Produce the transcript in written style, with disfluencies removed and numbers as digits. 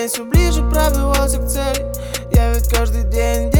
день все ближе пробивался к цели. Я ведь каждый день